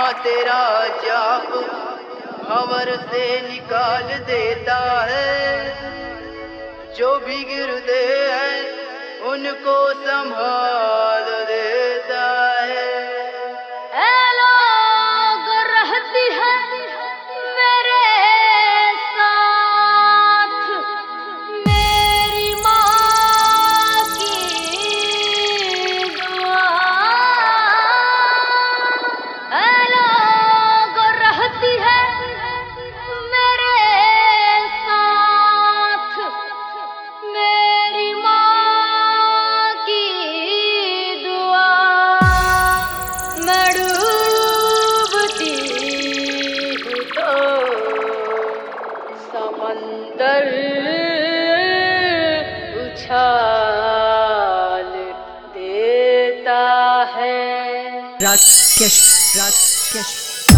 तेरा जाप भंवर से निकाल देता है। जो भी गिरते हैं उनको संभाल देता है। लोग रहती है मेरे साथ, मेरी माँ की दुआ। लोग रहती है मेरे साथ, मेरी माँ की दुआ। मैं डूबती हूँ तो समंदर उछाल देता है। राकेश राकेश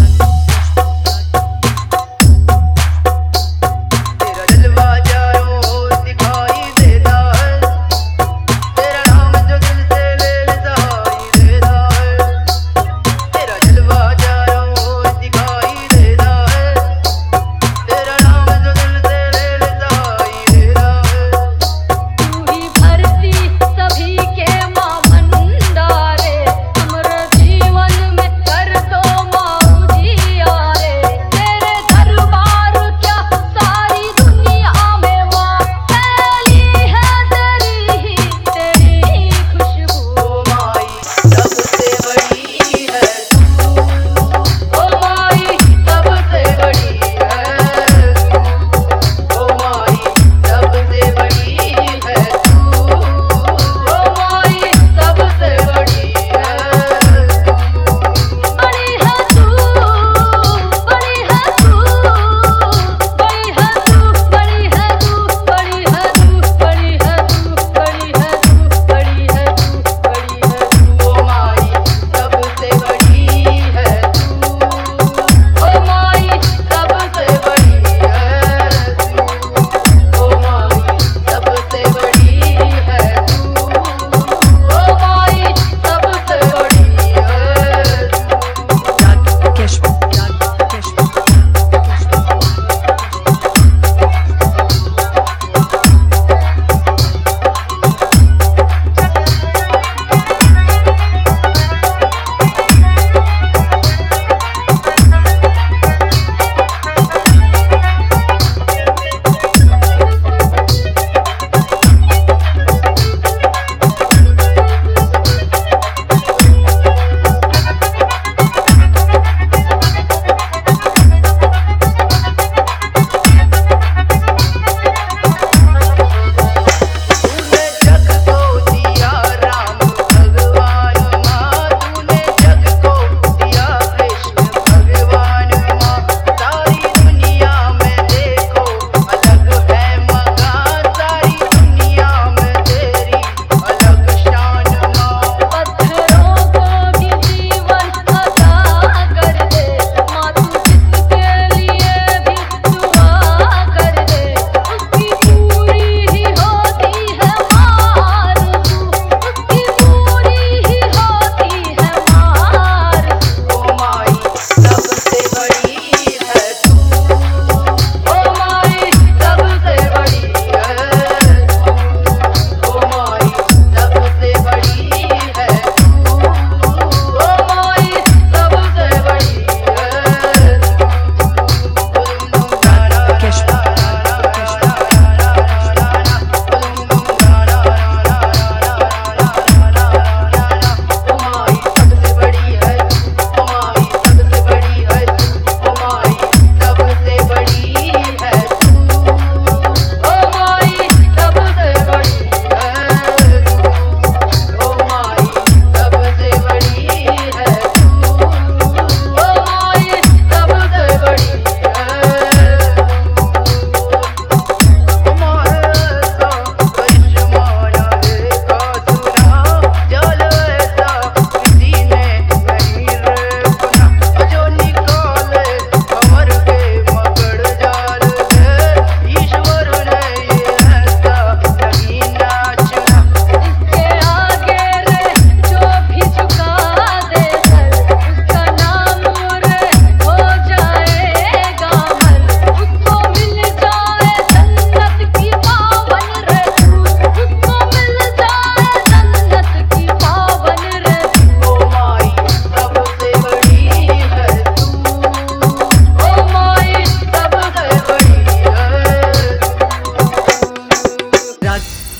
तेरा जलवा चारों ओर दिखाई देता है। तेरा नाम जो दिल से ले लेता ही देता है। तेरा जलवा चारों ओर दिखाई देता है। तेरा नाम जो दिल से ले लेता ही देता है। तू ही भरती सभी के माँ भंडारे, हमरे जीवन में कर दो माँ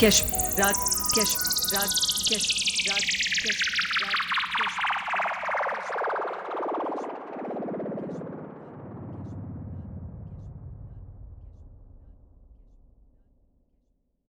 Rakesh, Rakesh, Rakesh.